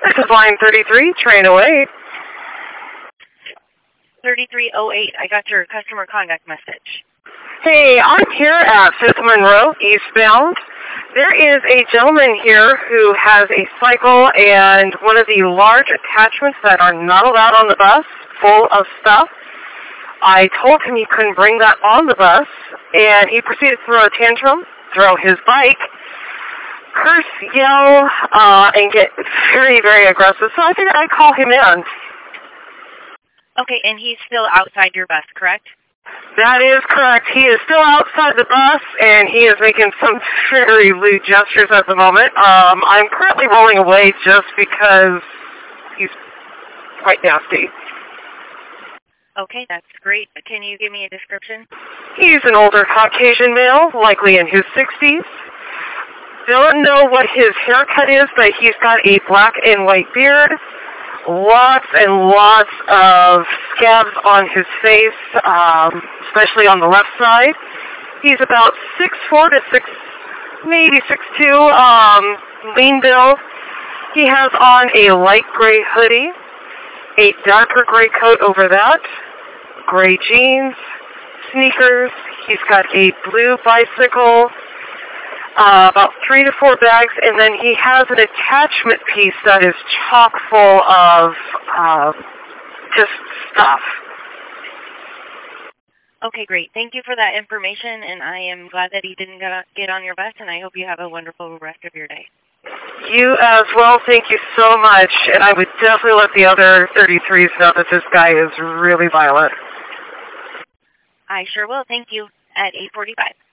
This is line 33, train away. 3308, I got your customer contact message. Hey, I'm here at 5th Monroe, eastbound. There is a gentleman here who has a cycle and one of the large attachments that are not allowed on the bus, full of stuff. I told him he couldn't bring that on the bus, and he proceeded to throw a tantrum, throw his bike, curse, yell, and get very, very aggressive. So I figured I'd call him in. Okay, and he's still outside your bus, correct? That is correct. He is still outside the bus, and he is making some very lewd gestures at the moment. I'm currently rolling away just because he's quite nasty. Okay, that's great. Can you give me a description? He's an older Caucasian male, likely in his 60s. Don't know what his haircut is, but he's got a black and white beard. Lots and lots of scabs on his face, especially on the left side. He's about 6'4" to maybe 6'2", lean build. He has on a light gray hoodie, a darker gray coat over that, gray jeans, sneakers. He's got a blue bicycle, about 3 to 4 bags, and then he has an attachment piece that is chock full of just stuff. Okay, great. Thank you for that information, and I am glad that he didn't get on your bus, and I hope you have a wonderful rest of your day. You as well. Thank you so much, and I would definitely let the other 33s know that this guy is really violent. I sure will. Thank you. At 8:45.